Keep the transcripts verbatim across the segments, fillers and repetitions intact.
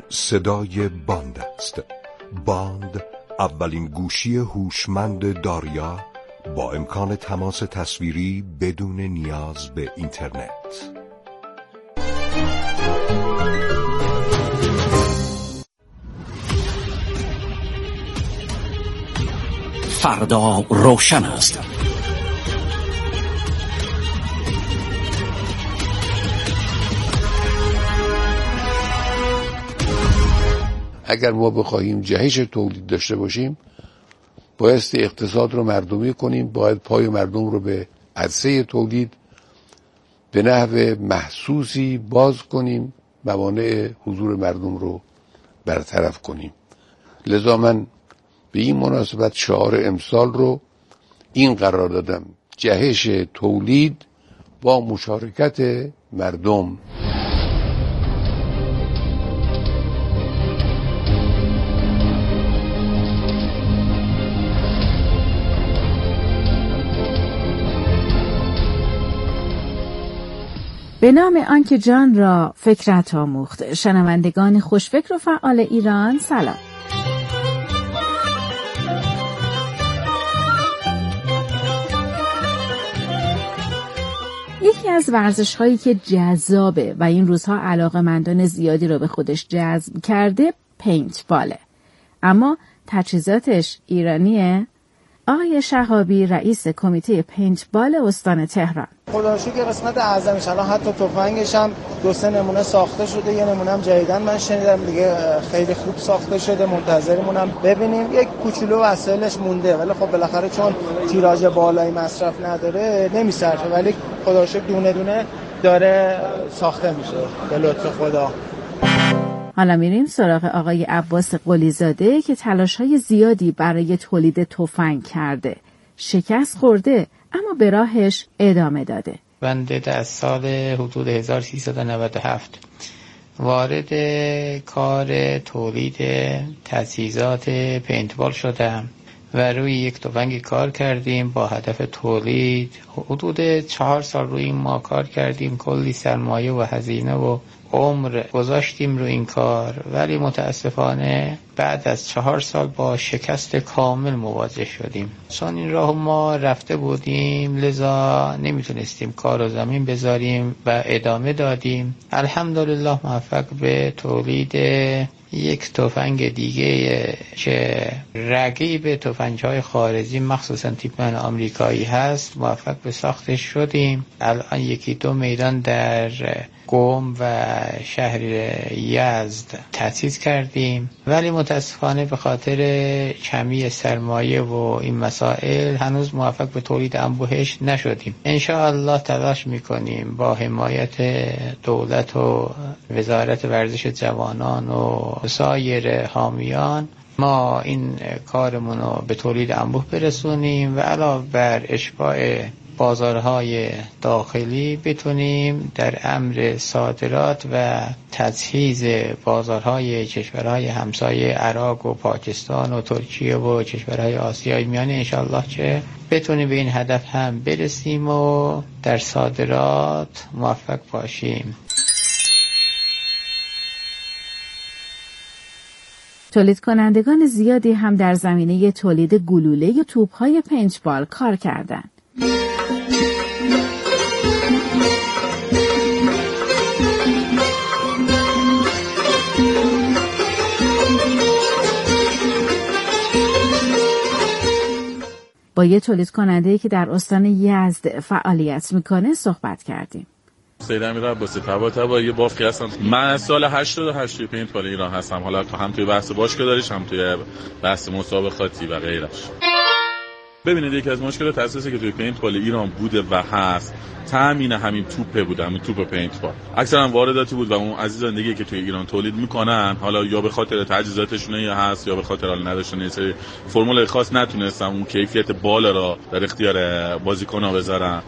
صدای باند است. باند اولین گوشی هوشمند داریا با امکان تماس تصویری بدون نیاز به اینترنت. فردا روشن است. اگر ما بخواهیم جهش تولید داشته باشیم، بایستی اقتصاد رو مردمی کنیم، باید پای مردم رو به عرصه تولید به نحو محسوسی باز کنیم، موانع حضور مردم رو برطرف کنیم. لذا من به این مناسبت شعار امسال رو این قرار دادم: جهش تولید با مشارکت مردم. به نام آنکه جان را فکرت آموخت. شنوندگان خوشفکر و فعال ایران، سلام. یکی از ورزش هایی که جذابه و این روزها علاقه‌مندان زیادی رو به خودش جذب کرده پینت باله. اما تجهیزاتش ایرانیه؟ آقای شهابی رئیس کمیته پینتبال استان تهران: خدا رو شکر قسمت اعظمش الان حتی تفنگش هم دو سه نمونه ساخته شده، یه نمونه هم جدیدن من شنیدم دیگه خیلی خوب ساخته شده، منتظرمون هم ببینیم. یک کوچولو وسایلش مونده ولی خب بالاخره چون تیراژ بالایی مصرف نداره نمیصرفه، ولی خدا رو شکر دونه دونه داره ساخته میشه به لطف خدا. حالا میریم سراغ آقای عباس قلیزاده که تلاش‌های زیادی برای تولید تفنگ کرده. شکست خورده اما به راهش ادامه داده. بنده در سال حدود هزار و سیصد و نود و هفت وارد کار تولید تجهیزات پینتبال شدم و روی یک تفنگ کار کردیم با هدف تولید. حدود چهار سال روی این ما کار کردیم، کلی سرمایه و هزینه و عمر گذاشتیم روی این کار، ولی متاسفانه بعد از چهار سال با شکست کامل مواجه شدیم. چون این راه ما رفته بودیم لذا نمیتونستیم کار رو زمین بذاریم و ادامه دادیم. الحمدلله موفق به تولید یک تفنگ دیگه که رقیب تفنگ‌های خارجی مخصوصا تیپمن آمریکایی هست موفق به ساختش شدیم. الان یکی دو میدان در قم و شهر یزد تأسیس کردیم، ولی متاسفانه به خاطر کمی سرمایه و این مسائل هنوز موفق به تولید انبوهش نشدیم. انشاءالله تلاش میکنیم با حمایت دولت و وزارت ورزش جوانان و سایر حامیان ما این کارمون رو به تولید انبوه برسونیم و علاوه بر اشباع بازارهای داخلی بتونیم در امر صادرات و تجهیز بازارهای کشورهای همسایه عراق و پاکستان و ترکیه و کشورهای آسیای میانه انشالله که بتونیم به این هدف هم برسیم و در صادرات موفق باشیم. تولید کنندگان زیادی هم در زمینه تولید گلوله یا توپ‌های پینتبال کار کردند. با یه تولید کننده‌ای که در استان یزد فعالیت میکنه صحبت کردیم. سید امیر عباسی تبا تبا یه بافی هستم. من از سال هشتاد و هشت توی پینتبال ایران هستم، حالا هم توی بحث باشگاهیش هم توی بحث مسابقاتی و غیرش. ببینید یکی از مشکلات اساسی که توی پینتبال ایران بوده و هست تامین همین توپه بوده، همین توپ پینتبال. اکثرا وارداتی بود و اون عزیزان دیگه که توی ایران تولید میکنن حالا یا به خاطر تجهیزاتشون هست یا به خاطر حال نداشتن یه سری فرمول خاص نتونستن اون کیفیت بالا را در اختیار بازیکن‌ها بذارن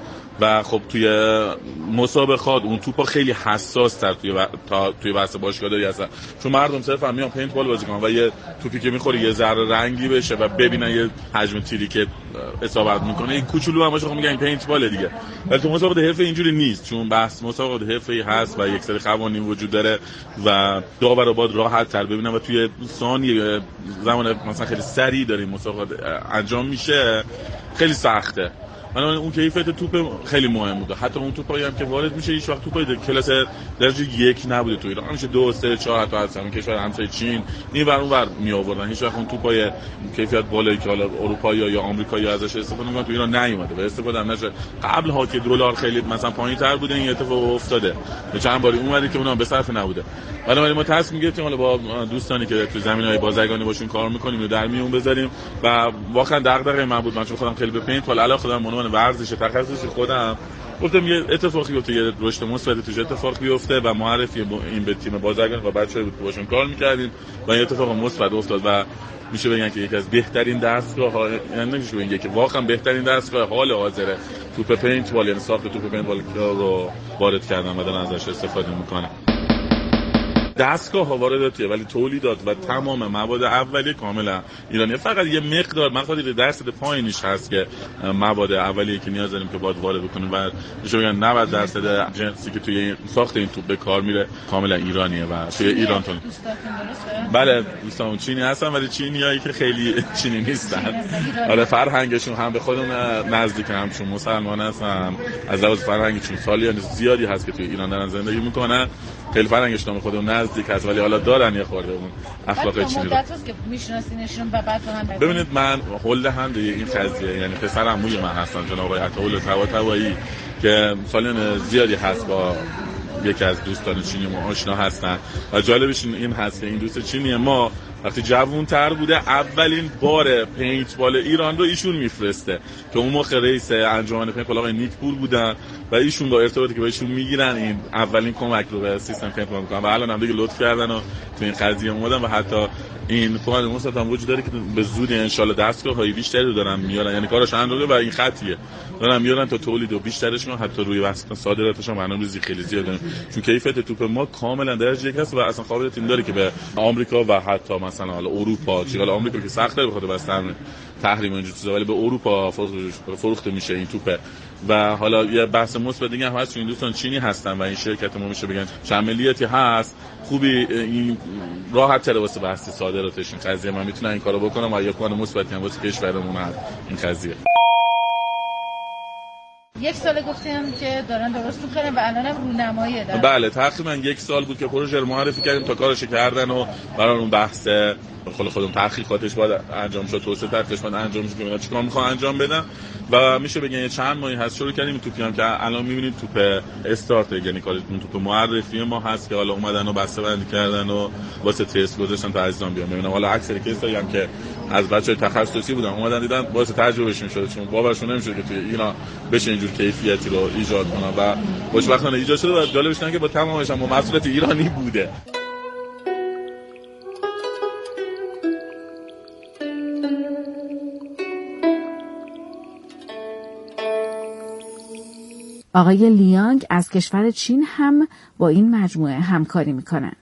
و خب توی مسابقات اون توپا خیلی حساس تر توی و... تا توی بحث باشگاهداری هستن، چون مردم صرفا میان پینت بال بازی کنن و یه توپی که میخوره یه ذره رنگی بشه و ببینن یه حجم تیری که اصابت میکنه این کوچولو هم باشه خب میگن پینت بال دیگه. ولی تو مسابقات حرفه اینجوری نیست، چون بحث مسابقات حرفه‌ای هست و یک سری قوانین وجود داره و داور باید راحت تر ببینن و توی ثانیه زمان مثلا خیلی سریع داره مسابقات انجام میشه، خیلی سخته. من اون کیفیت توپ خیلی مهم بود. حتی اون توپایی هم که وارد میشه هیچ وقت توپای کلاس درجه یک نبوده تو ایران، همیشه دو سه چهار حتی هستن کشور همسایه چین این ور اون ور می آوردن. هیچ وقت اون توپای کیفیت بالایی که حالا اروپایی یا آمریکایی ازش استفاده میکنن تو ایران نیومده و استفاده هم نشه. قبل ها که دلار خیلی مثلا پایین‌تر بوده این اتفاق افتاده، چند باری اومده که اونها به صرف نبوده. ولی ما تصمیم گرفتیم حالا با دوستانی که تو زمینه‌های بازرگانی باشون کار می‌کنیم رو در میون بذاریم و واقعا دغدغه من بود. من چون خودم خیلی به پینت بال علاقه دارم، عنوان ورزش تخصصی خودم گفتم یه اتفاقی بیفته، یه رشد مثبتی توش اتفاق بیفته و معرفی این به تیم بازرگانی و بچه‌ها بود که باشون کار می‌کردیم و این اتفاق مثبت افتاد و میشه بگن که یکی از بهترین دستگاه‌ها، یعنی نمیشه بگن که واقعا بهترین دستگاه حال حاضر توپ پینت بال، یعنی ساخت توپ پینت بال رو وارد کردن و دارن ازش استفاده می‌کنن. دستگاه ها وارداتیه ولی تولیدات و تمام مواد اولیه کاملا ایرانیه. فقط یه مقدار مقداری درصد پایینش هست که مواد اولیه که نیاز داریم که باید وارد بکنیم و میشه بگن نود درصد جنسی که توی ساخت این توپ به کار میره کاملا ایرانیه و توی ایران تون. بله دوستان چینی هستن ولی چینیایی که خیلی چینی نیستن. آره فرهنگشون هم به خودمون نزدیک، هم چون مسلمان هستن از لحاظ فرهنگشون سالیان زیادی هست که توی ایران دارن زندگی میکنن، خیلی فرهنگشون به خودمون نزدیک هست ولی حالا دارن یه خورده اون اخلاق چینی رو. مدت هست که میشناسینشون و بعد با هم ببینید من هول دهنده این قضیه، یعنی پسر عموی من هستن جناب آقای عطاءالله طباطبایی که سالیان زیادی هست با یکی از دوستان چینی ما آشنا هستن و جالبش این هست که این دوست چینی ما وقتی جوون تر بوده اولین بار پینت بال ایران رو ایشون میفرسته که اون موقع رئیس انجمن پینت بال آقای نیکپور بودن و ایشون با ارتباطی که با ایشون میگیرن این اولین کمک رو به سیستم پینت بال میکنن و الان هم دیگه لطف کردن و تو این قضیه اومدن و حتی این کمک مثبت هم وجود داره که به زودی ان شاء الله دستگاه‌های بیشتری رو دارن میارن، یعنی کارش انجام و این خطیه دارن میارن تا تولید و بیشترش میان، حتی روی وسط صادراتش هم برنامه‌ریزی خیلی زیاده چون کیفیت توپ ما کاملا درجه یک است و اصلا قابلیت این داره که به آمریکا و حتی مثلا حالا اروپا، چیزای آمریکا که سخته بخاطر بس تحریم اینجور چیزا ولی به اروپا فروخته میشه این توپ. و حالا یه بحث مثبت دیگه هم هست، این دوستان چینی هستن و این شرکت ما میشه بگن شاملیتی هست خوبی، این راحت تره واسه بحث صادراتش این قضیه من میتونم این کارو بکنم و یه کار مثبتی هم واسه کشورمون هست این قضیه. یک سال گفتیم که دارن درست می‌کنن و الانم رونمایی دارن. بله تقریبا یک سال بود که پروژه رو معرفی کردیم تا کارش کردن و برای اون بحث خود خودم تحقیقاتش باید انجام شد، توسعه تحقیقش باید انجام شد که ببینن چیکار می‌خوان انجام بدن و میشه بگن یه چند ماهی هست شروع کردیم توپی هم که الان می‌بینید توپ استارت، یعنی کارتون توپ معرفی ما هست که حالا اومدن و بسته بندی کردن و واسه تست گذاشتن تا عزیزان بیان ببینن. حالا اکثر کسایی هم که از بچه‌های تخصصی بودن اومدن دیدن واسه تجربهشون شده، چون باورشون نمی‌شد که توی اینا بشه اینجور کیفیتی رو ایجاد کنن و خوشبختانه ایجاد شده و جالبش اینه که با تمامش هم مسئولیت ایرانی بوده. آقای لیانگ از کشور چین هم با این مجموعه همکاری میکنن.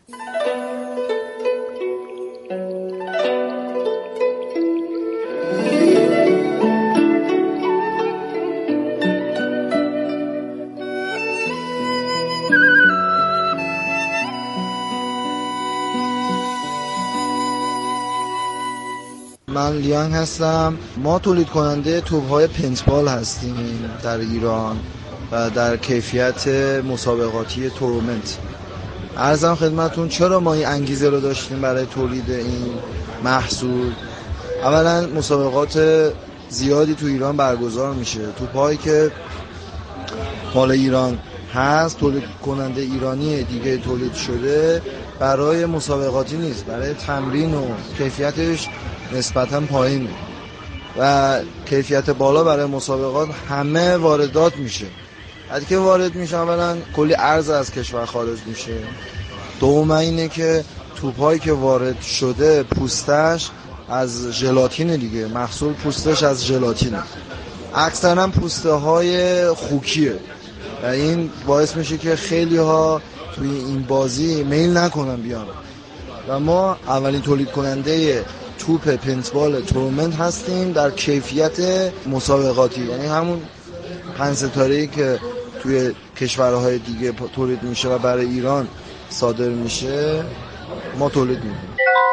من لیانگ هستم. ما تولید کننده توپ‌های پینتبال هستیم در ایران و در کیفیت مسابقاتی تورنمنت. عرضم خدمتون چرا ما این انگیزه رو داشتیم برای تولید این محصول. اولا مسابقات زیادی تو ایران برگزار میشه، توپ‌هایی که مال ایران هست تولید کننده ایرانی دیگه تولید شده برای مسابقاتی نیست، برای تمرین و کیفیتش نسبتاً پایینه و کیفیت بالا برای مسابقات همه واردات میشه. از که وارد میشه اولا کلی ارز از کشور خارج میشه، دوم اینه که توپایی که وارد شده پوستش از ژلاتین دیگه، محصول پوستش از ژلاتینه اکثرا پوسته های خوکیه و این باعث میشه که خیلی ها توی این بازی میل نکنن بیان و ما اولین تولید کننده توپ پنتبال تورنمنت هستیم در کیفیت مسابقاتی، یعنی همون پنج ستاره‌ای که توی کشورهای دیگه تولید میشه و برای ایران صادر میشه ما تولید میکنیم.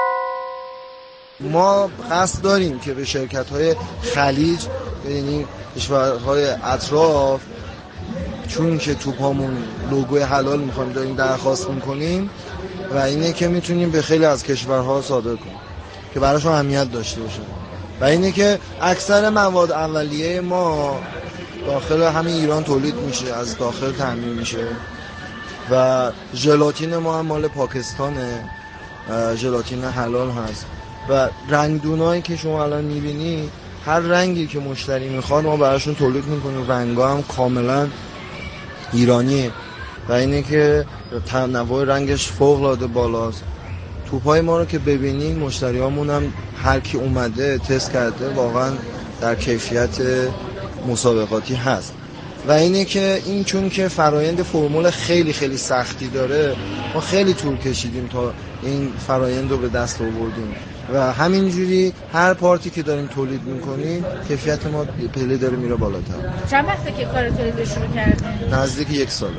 ما قصد داریم که به شرکت‌های خلیج، یعنی کشورهای اطراف، چون که توپامون لوگوی حلال میخوایم داریم درخواست میکنیم و اینه که میتونیم به خیلی از کشورها صادر کنیم که براشون اهمیت داشته باشه و اینه که اکثر مواد اولیه ما داخل همین ایران تولید میشه، از داخل تامین میشه و ژلاتین ما هم مال پاکستانه، ژلاتین حلال هست و رنگدونایی که شما الان میبینی هر رنگی که مشتری میخواد ما براشون تولید میکنیم، رنگا هم کاملا ایرانیه و اینه که تنوع رنگش فوق العاده بالاست. توپای ما رو که ببینین مشتریامون هم هر کی اومده تست کرده واقعا در کیفیت مسابقاتی هست و اینه که این چون که فرایند فرمول خیلی خیلی سختی داره ما خیلی طول کشیدیم تا این فرایند رو به دست آوردیم و همینجوری هر پارتی که داریم تولید میکنیم کیفیت ما پله داره میره بالاتر. چند وقته که کار تولید شروع کردین؟ نزدیک یک ساله.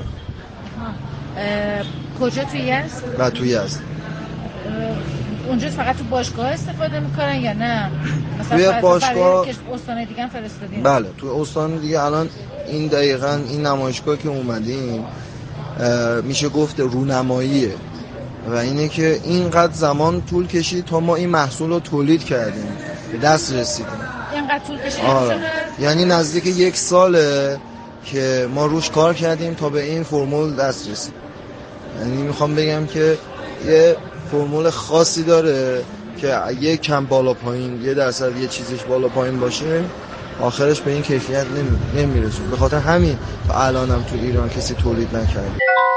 کجا توی یزد؟ و توی یزد. اونجا فقط تو باشگاه استفاده میکنن یا نه؟ توی باشگاه استان دیگه هم فرستادین؟ بله تو استان دیگه الان این دقیقاً این نمایشگاه که اومدیم میشه گفت رونماییه و اینه که اینقدر زمان طول کشید تا ما این محصول رو تولید کردیم به دست رسیدیم. اینقدر طول کشید؟ آره. یعنی نزدیک یک ساله که ما روش کار کردیم تا به این فرمول دست رسیدیم. یعنی میخوام بگم که یه فرمول خاصی داره که یک کم بالا پایین یه درصد یه چیزش بالا پایین باشه آخرش به این کیفیت نمیرسه. به خاطر همین تا الانم تو ایران کسی تولید نکرده.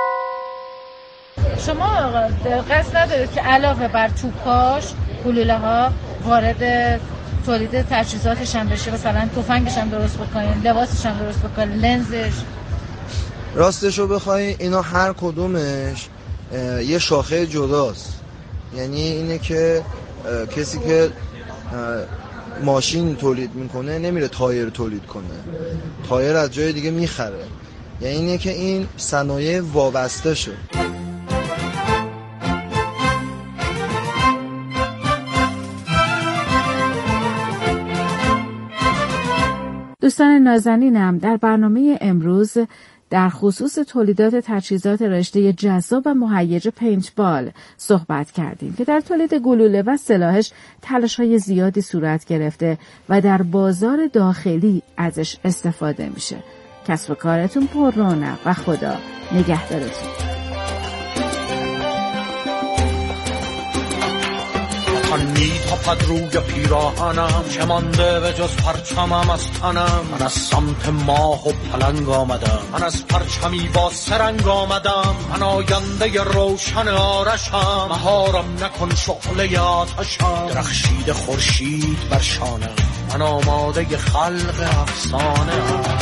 شما قصد ندارید که علاوه بر توپاش گلوله ها وارد تولید تجهیزاتش هم بشه، مثلا تفنگش هم درست بکنین، لباسش هم درست بکنین، لنزش؟ راستشو بخوای اینا هر کدومش یه شاخه جداست. یعنی اینه که کسی که ماشین تولید میکنه نمیره تایر تولید کنه، تایر از جای دیگه میخره. یعنی اینه که این صنایع وابسته شد. دوستان نازنینم، در برنامه امروز در خصوص تولیدات تجهیزات رشته جذاب و مهیج پینتبال صحبت کردیم که در تولید گلوله و سلاحش تلاش‌های زیادی صورت گرفته و در بازار داخلی ازش استفاده میشه. کسب و کارتون پر رونق و خدا نگهدارتون. من میتاپد روی پیراهنم، چه مانده به جز پرچمم از تنم. من از سمت ماه و پلنگ آمدم، من از پرچمی با سرنگ آمدم. من آینده روشن آرشم، مهارم نکن شعله آتشم. درخشید خورشید بر شانه، من آماده خلق افسانه.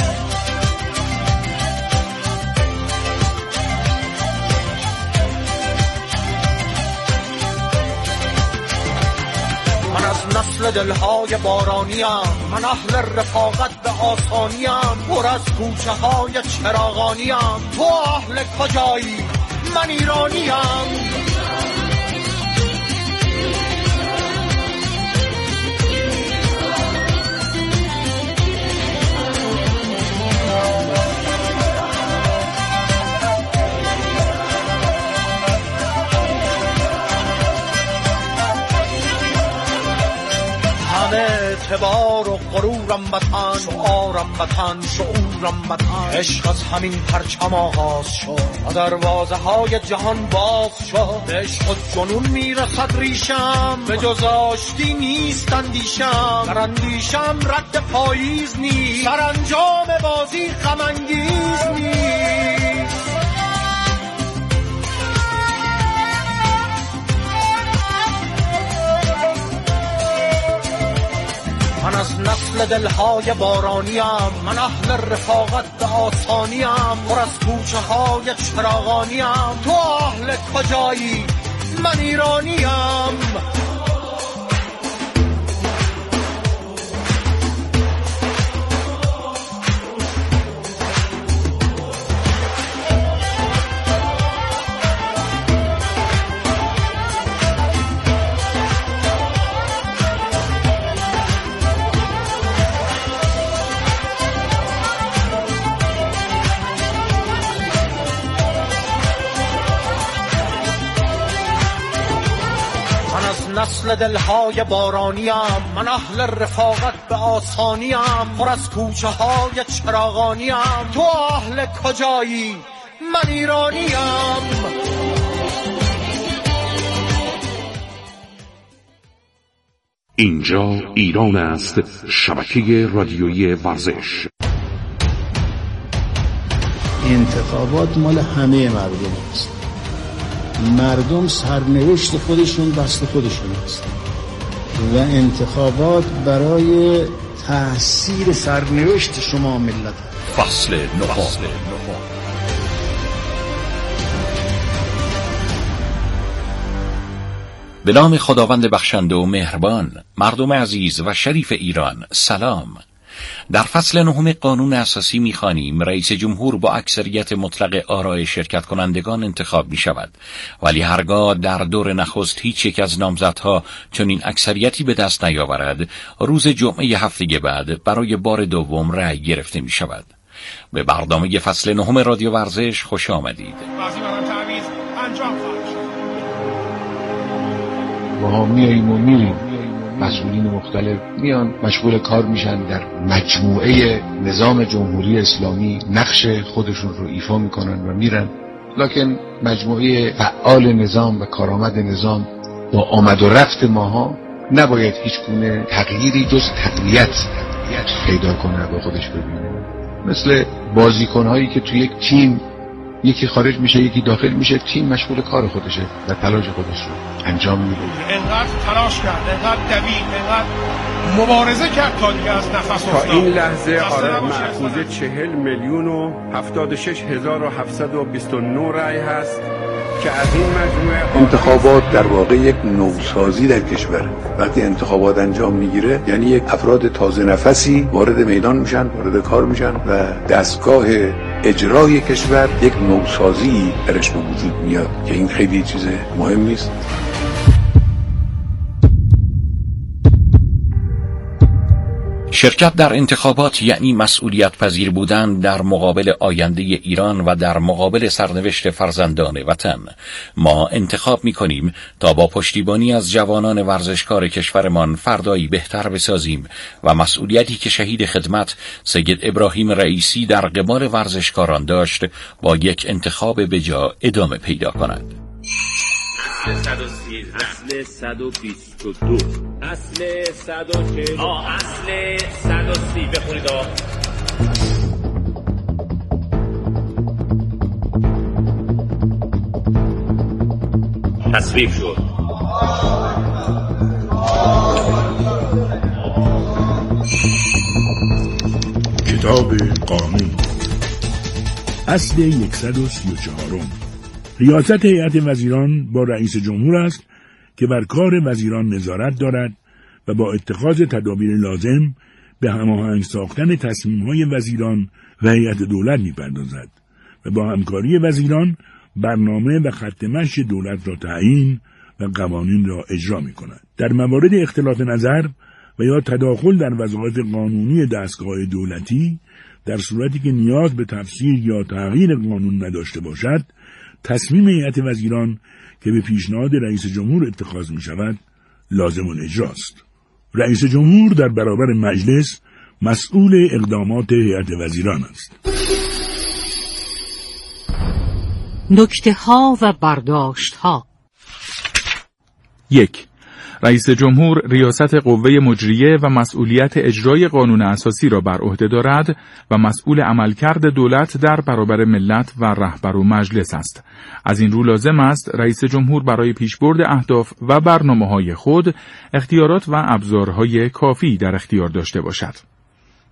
نسل دلهای بارانیم، من اهل رفاقت به آسانیم. پر از کوچه های چراغانیم، تو اهل کجایی؟ من ایرانیم. اعتبار و غرورم وطن، شعارم وطن، شعورم وطن. عشق از همین پرچم آغاز شد و دروازه های جهان باز شد. به عشق و جنون میرسد ریشم، به جز آشتی نیست اندیشم. در اندیشم رد پاییز نیست، سرانجام بازی غم انگیز نیست. من از نسل نسل دلهای بارانیم، من اهل رفاقت به آسانیم، پر از کوچه های چراغانیم. تو اهل کجایی؟ من ایرانیم. نسل دلهای بارانیم، من اهل رفاقت به آسانیم، پر از کوچه های چراغانیم. تو اهل کجایی؟ من ایرانیم. اینجا ایران است، شبکه رادیویی ورزش. انتخابات مال همه مردم است. مردم سرنوشت خودشون دست خودشون است و انتخابات برای تأثیر سرنوشت شما ملت. فصل نهم. به نام خداوند بخشنده و مهربان. مردم عزیز و شریف ایران، سلام. در فصل نهم قانون اساسی می‌خوانیم رئیس جمهور با اکثریت مطلق آراء شرکت کنندگان انتخاب می‌شود، ولی هرگاه در دور نخست هیچ یک از نامزدها چنین اکثریتی به دست نیاورد، روز جمعه هفته بعد برای بار دوم رأی گرفته می‌شود. به برنامه فصل نهم رادیو ورزش خوش آمدید. ما میاییم و میریم، مسئولین مختلف میان مشغول کار میشن در مجموعه نظام جمهوری اسلامی، نقش خودشون رو ایفا میکنن و میرن، لکن مجموعه فعال نظام و کارآمد نظام با آمد و رفت ماها نباید هیچ گونه تغییری جز تقویت پیدا کنه و خودش ببینه. مثل بازیکنهایی که توی یک تیم یکی خارج میشه یکی داخل میشه، تیم مشغول کار خودشه و تلاش خودش رو انجام میده. انقدر تلاش کرد، انقدر دوید، انقدر مبارزه کرد تا دیگه از نفس افتاد. تا این لحظه آرای محفوظه چهل میلیون و هفتاد و شش هزار و هفتصد و بیست و نه رای هست که از این مجموعه انتخابات در واقع یک نوسازی در کشور. وقتی انتخابات انجام میگیره یعنی یک افراد تازه نفسی وارد میدان میشن، وارد کار میشن و دستگاه اجرای کشور یک نوسازی درش به وجود میاد که این خیلی چیز مهم نیست. شرکت در انتخابات یعنی مسئولیت پذیر بودن در مقابل آینده ایران و در مقابل سرنوشت فرزندان وطن. ما انتخاب می کنیم تا با پشتیبانی از جوانان ورزشکار کشورمان فردایی بهتر بسازیم و مسئولیتی که شهید خدمت سید ابراهیم رئیسی در قبال ورزشکاران داشت با یک انتخاب بجا ادامه پیدا کند. صد و سیزده اصل صد و بیست و دو اصل صد و چهل آه اصل صد و سی بخونید آه تصویب شد. کتاب قانون اصل صد و سی و چهار. ریاست هیئت وزیران با رئیس جمهور است که بر کار وزیران نظارت دارد و با اتخاذ تدابیر لازم به هماهنگ ساختن تصمیم‌های وزیران و هیئت دولت می‌پردازد و با همکاری وزیران برنامه و خط مشی دولت را تعیین و قوانین را اجرا می‌کند. در موارد اختلاف نظر و یا تداخل در وظایف قانونی دستگاه دولتی در صورتی که نیاز به تفسیر یا تغییر قانون نداشته باشد، تصمیم هیئت وزیران که به پیشنهاد رئیس جمهور اتخاذ می شود لازم الاجراست. رئیس جمهور در برابر مجلس مسئول اقدامات هیئت وزیران است. نکته ها و برداشت ها. یک. رئیس جمهور ریاست قوه مجریه و مسئولیت اجرای قانون اساسی را بر عهده دارد و مسئول عملکرد دولت در برابر ملت و رهبر و مجلس است. از این رو لازم است رئیس جمهور برای پیشبرد اهداف و برنامه‌های خود اختیارات و ابزارهای کافی در اختیار داشته باشد.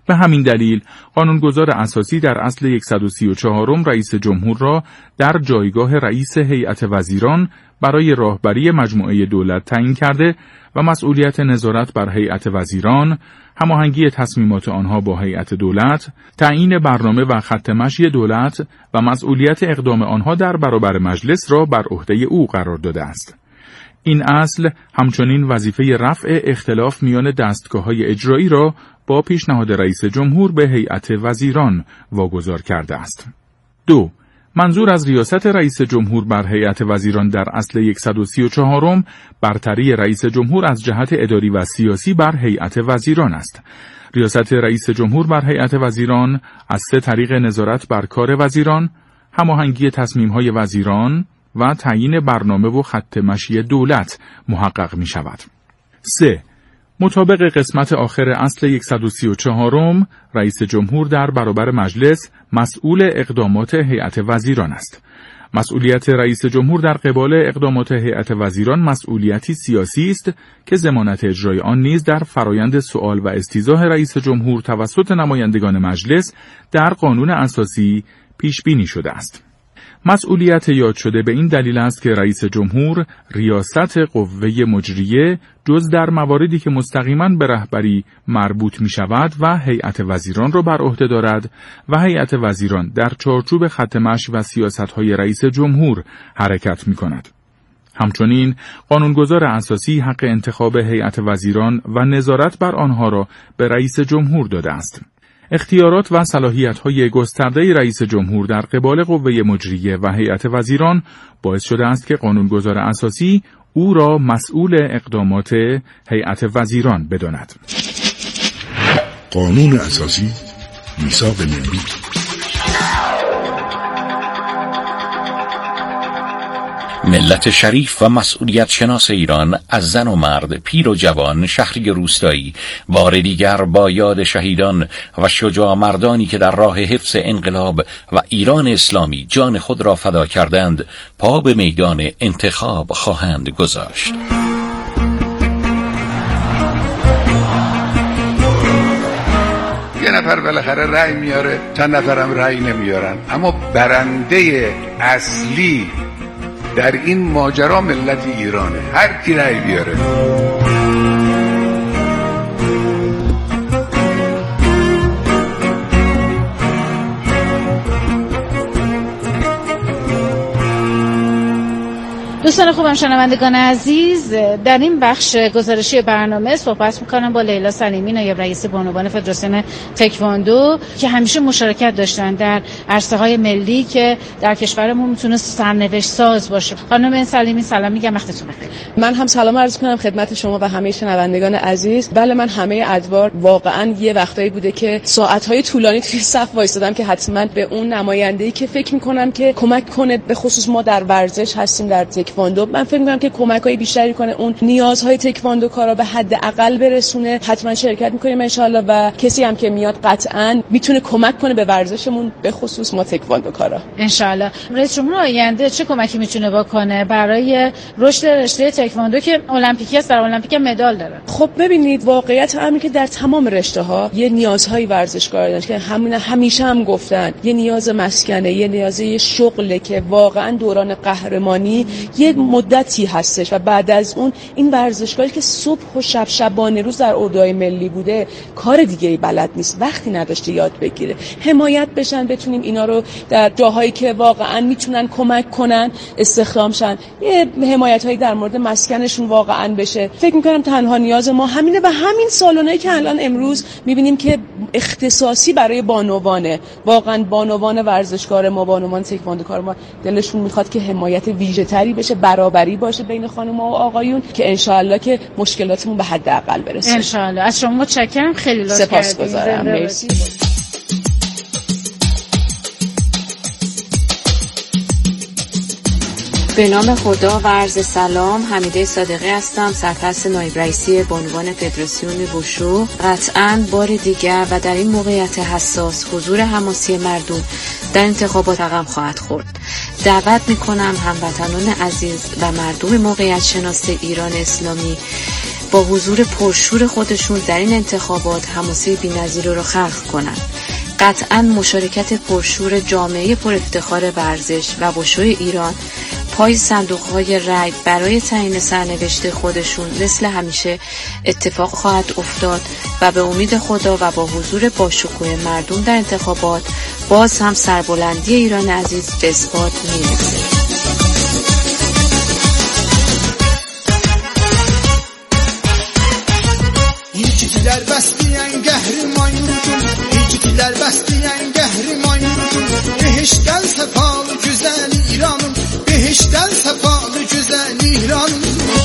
به همین دلیل قانونگذار اساسی در اصل صد و سی و چهار رئیس جمهور را در جایگاه رئیس هیئت وزیران برای راهبری مجموعه دولت تعیین کرده و مسئولیت نظارت بر هیئت وزیران، هماهنگی تصمیمات آنها با هیئت دولت، تعیین برنامه و خط مشی دولت و مسئولیت اقدام آنها در برابر مجلس را بر عهده او قرار داده است. این اصل همچنین وظیفه رفع اختلاف میان دستگاه‌های اجرایی را با پیشنهاد رئیس جمهور به هیئت وزیران واگذار کرده است. دو. منظور از ریاست رئیس جمهور بر هیئت وزیران در اصل صد و سی و چهار برتری رئیس جمهور از جهت اداری و سیاسی بر هیئت وزیران است. ریاست رئیس جمهور بر هیئت وزیران از سه طریق نظارت بر کار وزیران، هماهنگی تصمیم‌های وزیران و تعیین برنامه و خط مشی دولت محقق می شود. سه. مطابق قسمت آخر اصل صد و سی و چهار رئیس جمهور در برابر مجلس مسئول اقدامات هیئت وزیران است. مسئولیت رئیس جمهور در قبال اقدامات هیئت وزیران مسئولیتی سیاسی است که ضمانت اجرای آن نیز در فرایند سؤال و استیضاح رئیس جمهور توسط نمایندگان مجلس در قانون اساسی پیش بینی شده است. مسئولیت یاد شده به این دلیل است که رئیس جمهور ریاست قوه مجریه جز در مواردی که مستقیما به رهبری مربوط می شود و هیئت وزیران را بر عهده دارد و هیئت وزیران در چارچوب خط مشی و سیاست‌های رئیس جمهور حرکت می کند. همچنین قانونگذار اساسی حق انتخاب هیئت وزیران و نظارت بر آنها را به رئیس جمهور داده است. اختیارات و صلاحیت‌های گسترده رئیس جمهور در قبال قوه مجریه و هیئت وزیران باعث شده است که قانونگذار اساسی او را مسئول اقدامات هیئت وزیران بداند. قانون اساسی، میثاق ملی. ملت شریف و مسئولیت شناس ایران از زن و مرد، پیر و جوان، شهری روستایی، بار دیگر با یاد شهیدان و شجاع مردانی که در راه حفظ انقلاب و ایران اسلامی جان خود را فدا کردند پا به میدان انتخاب خواهند گذاشت. یه نفر بالاخره رأی میاره، چند نفرم رأی نمیارن، اما برنده اصلی در این ماجرا ملت ایرانه، هر کی رأی بیاره. دوستان خوبم، شنوندگان عزیز، در این بخش گزارشی برنامه صحبت میکنم با لیلا سلیمی، نایب رئیس بانوان فدراسیون تکواندو که همیشه مشارکت داشتن در عرصه های ملی که در کشورمون میتونه سرنوشت ساز باشه. خانم سلیمی سلام میگم، وقتتون بخیر. من هم سلام عرض کنم خدمت شما و همه شنوندگان عزیز. بله، من همه ادوار واقعا یه وقتایی بوده که ساعت‌های طولانی توی صف وایسادم که حتما به اون نماینده‌ای که فکر میکنم که کمک کنه، به خصوص ما در ورزش هستیم، در تکواندو، من فکر می‌کنم که کمک‌های بیشتری کنه اون نیازهای تکواندوکارا به حداقل برسونه. حتما شرکت می‌کنیم ان شاءالله و کسی هم که میاد قطعاً میتونه کمک کنه به ورزشمون، به خصوص ما تکواندوکارا ان شاءالله. رئیس جمهور آینده چه کمکی میتونه بکنه برای رشد رشته تکواندو که المپیکی است، در المپیک مدال داره؟ خب ببینید، واقعیت همین که در تمام رشته‌ها یه نیازهای ورزشکار دارن که همین همیشه هم گفتن، یه نیاز مسکنه، یه نیاز شغله که واقعاً دوران قهرمانی یه مدتی هستش و بعد از اون این ورزشکاری که صبح و شب شبانه روز در اردوهای ملی بوده کار دیگه ای بلد نیست، وقتی نداشته یاد بگیره. حمایت بشن، بتونیم اینا رو در جاهایی که واقعا میتونن کمک کنن استخدام شن، یه حمایتایی در مورد مسکنشون واقعا بشه. فکر میکنم تنها نیاز ما همینه و همین سالونایی که الان امروز میبینیم که اختصاصی برای بانوانه، واقعا بانوان ورزشکار ما، بانوان تکواندوکار ما دلشون میخواد که حمایت ویژه‌تری بشه، برابری باشه بین خانم‌ها و آقایون، که انشالله که مشکلاتمون به حداقل برسه. انشالله. از شما متشکرم، خیلی لطف کردید. سپاسگزارم. مرسی. به نام خدا و عرض سلام، حمیده صادقی هستم، سرپرست نایب رئیسی بانوان فدراسیون وشو. قطعاً بار دیگر و در این موقعیت حساس حضور حماسی مردم در انتخابات رقم خواهد خورد. دعوت میکنم هموطنان عزیز و مردم موقعیت شناس ایران اسلامی با حضور پرشور خودشون در این انتخابات حماسه بی‌نظیر رو خلق کنند. قطعاً مشارکت پرشور جامعه پر افتخار ورزش و بوشوی ایران پای صندوق‌های رای برای تعیین سرنوشت خودشون مثل همیشه اتفاق خواهد افتاد و به امید خدا و با حضور باشکوه مردم در انتخابات باز هم سربلندی ایران عزیز به اثبات می‌رسه. İlkiciler bəsləyən qəhrəman yurdum, İlkiciler bəsləyən qəhrəman yurdum, Behişdən səfalı güzel İranım, Behişdən səfalı güzel İranım.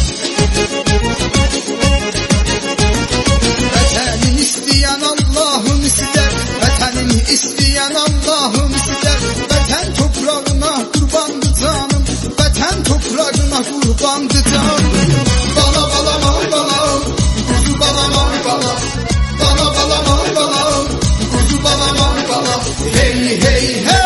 Vətənin istəyən Allahım istər, Vətənin istəyən Allahım istər, Vətən toprağına qurbandı canım, Vətən toprağına qurbandı canım. Bala bala bala bala, kuzu bala bala bala, bala bala bala bala, kuzu bala bala bala, hey hey hey.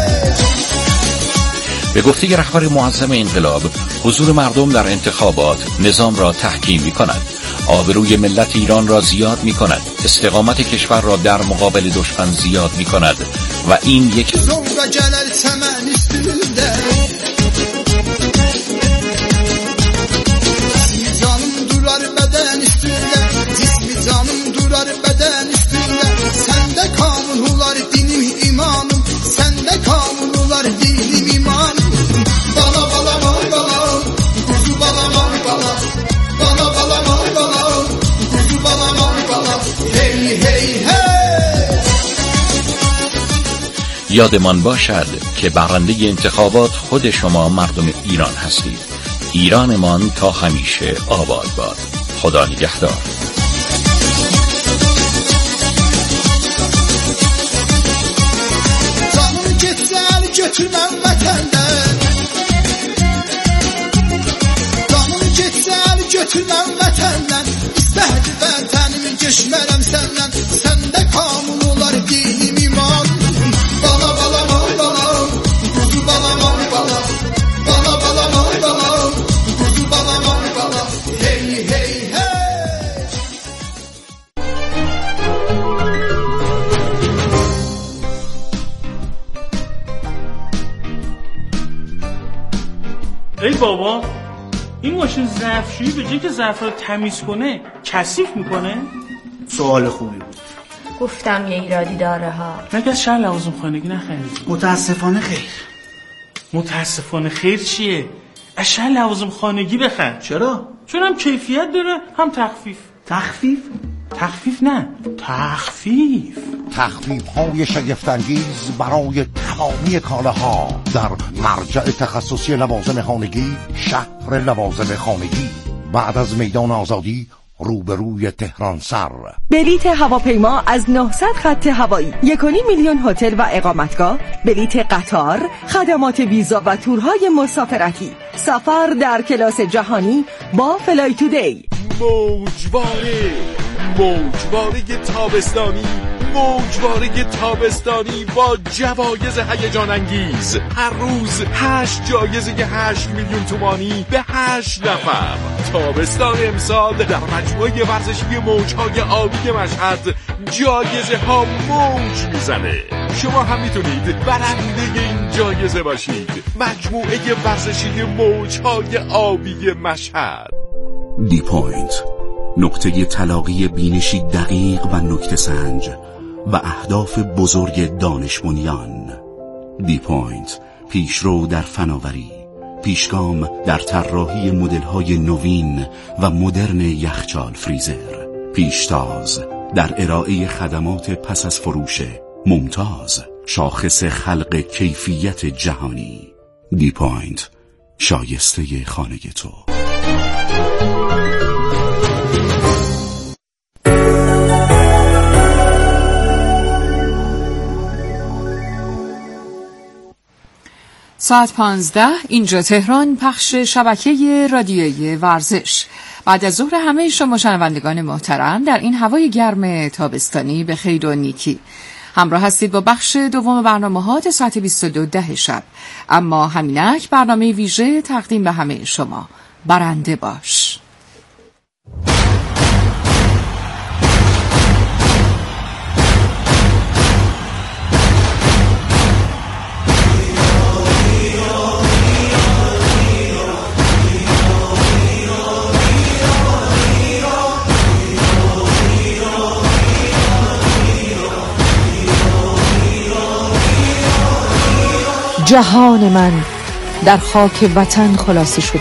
به گفته رهبر معظم انقلاب، حضور مردم در انتخابات نظام را تحکیم می کند، آبروی ملت ایران را زیاد می کند، استقامت کشور را در مقابل دشمن زیاد می کند و این یک یادمان باشد که برنده انتخابات خود شما مردم ایران هستید. ایرانمان تا همیشه آباد باد. خدا نگهدار. Canım getsən götürməm vətəndən, Canım getsən götürməm vətəndən, İstəhdi vətənimi geçmərəm səndən, Səndə qanun olar dinim iman. Bala bala bala bala, kuzu bala bala bala, Bala bala bala bala, kuzu bala bala bala, hey hey hey. ای بابا، این ماشین ظرفشویی به جای که ظرف رو تمیز کنه کثیف میکنه؟ سوال خوبی بود. گفتم یه ایرادی داره ها. مگه از شهر لوازم خانگی نخریدی؟ متاسفانه خیر. متاسفانه خیر چیه؟ از شهر لوازم خانگی بخر. چرا؟ چون هم کیفیت داره هم تخفیف. تخفیف؟ تخفیف نه، تخفیف. تخفیف های شگفت‌انگیز برای تمامی کالاها در مرجع تخصصی لوازم خانگی، شهر لوازم خانگی، بعد از میدان آزادی روبروی تهران سر. بلیت هواپیما از نهصد خط هوایی، یک و نیم میلیون هتل و اقامتگاه، بلیت قطار، خدمات ویزا و تورهای مسافرتی، سفر در کلاس جهانی با فلای تودی. موجواره موجواره تابستانی موجواره تابستانی با جوایز هیجان انگیز. هر روز هشت جایزه هشت میلیون تومانی به هشت نفر. تابستان امسال در مجموعه ورزشی موجهای آبی مشهد جایزه ها موج میزنه. شما هم میتونید برنده این جایزه باشید. مجموعه ورزشی موجهای آبی مشهد. دی پوینت، نقطه تلاقی بینشی دقیق و نکته سنج و اهداف بزرگ دانش بنیان. دی پوینت، پیشرو در فناوری، پیشگام در طراحی مدل‌های نوین و مدرن یخچال فریزر، پیشتاز در ارائه خدمات پس از فروش، ممتاز، شاخص خلق کیفیت جهانی. دی پوینت، شایسته خانه تو. ساعت پانزده، اینجا تهران، پخش شبکه رادیویی ورزش. بعد از ظهر همه شما شنوندگان محترم در این هوای گرم تابستانی به خیر و نیکی همراه هستید با بخش دوم برنامه‌ها تا ساعت بیست و دو ده شب. اما همینک برنامه ویژه تقدیم به همه شما. برنده باش. جهان من در خاک وطن خلاصه شده